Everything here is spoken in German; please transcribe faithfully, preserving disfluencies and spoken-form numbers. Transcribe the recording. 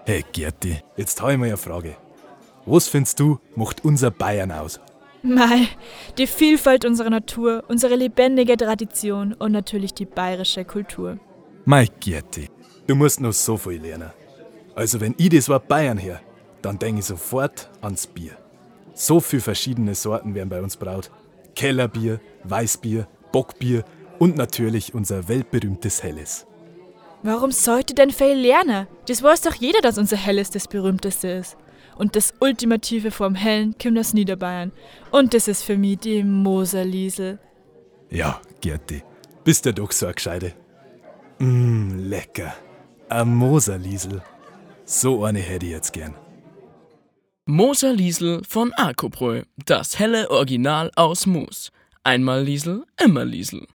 Hey Gerti, jetzt habe ich mal eine Frage. Was findest du, macht unser Bayern aus? Mei, die Vielfalt unserer Natur, unsere lebendige Tradition und natürlich die bayerische Kultur. Mei Gerti, du musst noch so viel lernen. Also wenn ich das Wort Bayern höre, dann denke ich sofort ans Bier. So viele verschiedene Sorten werden bei uns braut. Kellerbier, Weißbier, Bockbier und natürlich unser weltberühmtes Helles. Warum sollte denn viel lernen? Das weiß doch jeder, dass unser Helles das berühmteste ist. Und das Ultimative vom Hellen kommt aus Niederbayern. Und das ist für mich die Moserliesel. Ja, Gerti, bist du doch so eine Gescheite. Mmm, lecker. Ein Moserliesel. So eine hätte ich jetzt gern. Moserliesel von Alkobrö, das helle Original aus Mus. Einmal Liesel, immer Liesel.